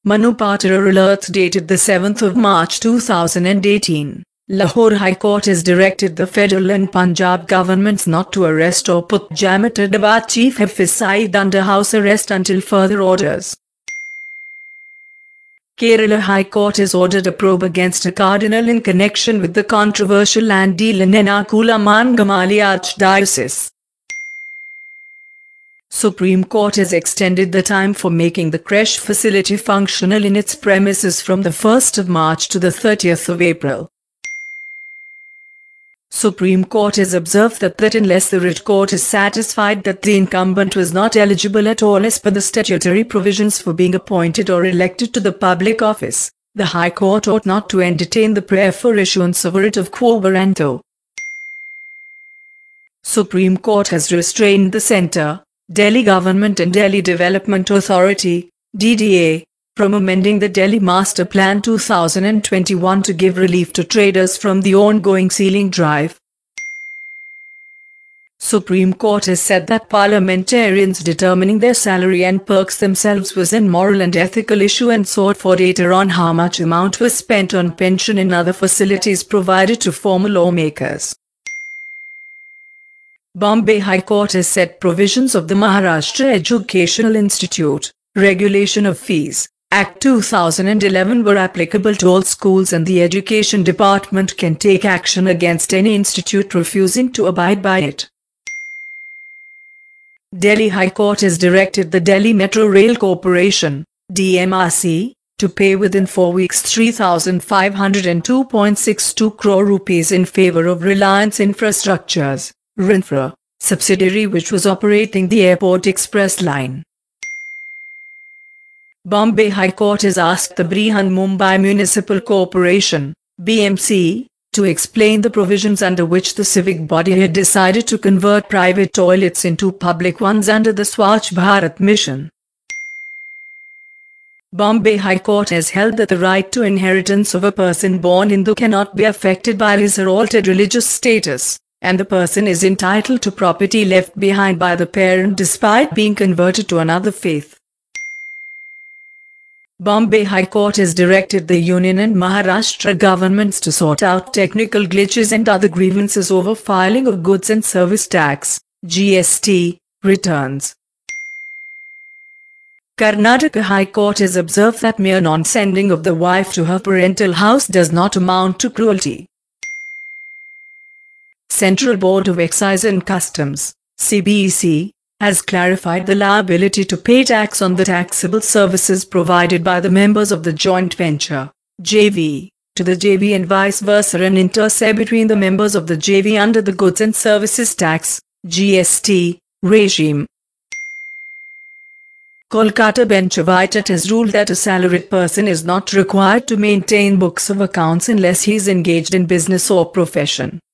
Manu Patra alert dated the 7th of March 2018. Lahore High Court has directed the federal and Punjab governments not to arrest or put Jamiatul Chief Hafiz Saeed under house arrest until further orders. Kerala High Court has ordered a probe against a cardinal in connection with the controversial land deal in Ernakulam Angamali Archdiocese. Supreme Court has extended the time for making the creche facility functional in its premises from the 1st of March to the 30th of April. Supreme Court has observed that unless the writ court is satisfied that the incumbent was not eligible at all as per the statutory provisions for being appointed or elected to the public office, the High Court ought not to entertain the prayer for issuance of a writ of quo warranto. Supreme Court has restrained the Centre, Delhi Government and Delhi Development Authority, DDA, from amending the Delhi Master Plan 2021 to give relief to traders from the ongoing ceiling drive. Supreme Court has said that parliamentarians determining their salary and perks themselves was an moral and ethical issue and sought for data on how much amount was spent on pension and other facilities provided to former lawmakers. Bombay High Court has set provisions of the Maharashtra Educational Institute, Regulation of Fees, Act 2011 were applicable to all schools, and the Education Department can take action against any institute refusing to abide by it. Delhi High Court has directed the Delhi Metro Rail Corporation, DMRC, to pay within 4 weeks 3,502.62 crore rupees in favour of Reliance Infrastructures, RINFRA, subsidiary which was operating the Airport Express line. Bombay High Court has asked the Brihan Mumbai Municipal Corporation, BMC, to explain the provisions under which the civic body had decided to convert private toilets into public ones under the Swachh Bharat mission. Bombay High Court has held that the right to inheritance of a person born Hindu cannot be affected by his or altered religious status, and the person is entitled to property left behind by the parent despite being converted to another faith. Bombay High Court has directed the Union and Maharashtra governments to sort out technical glitches and other grievances over filing of goods and service tax (GST) returns. Karnataka High Court has observed that mere non-sending of the wife to her parental house does not amount to cruelty. Central Board of Excise and Customs (CBEC) has clarified the liability to pay tax on the taxable services provided by the members of the joint venture, JV, to the JV and vice versa, and inter se between the members of the JV under the Goods and Services Tax, GST, regime. Kolkata bench of ITAT has ruled that a salaried person is not required to maintain books of accounts unless he is engaged in business or profession.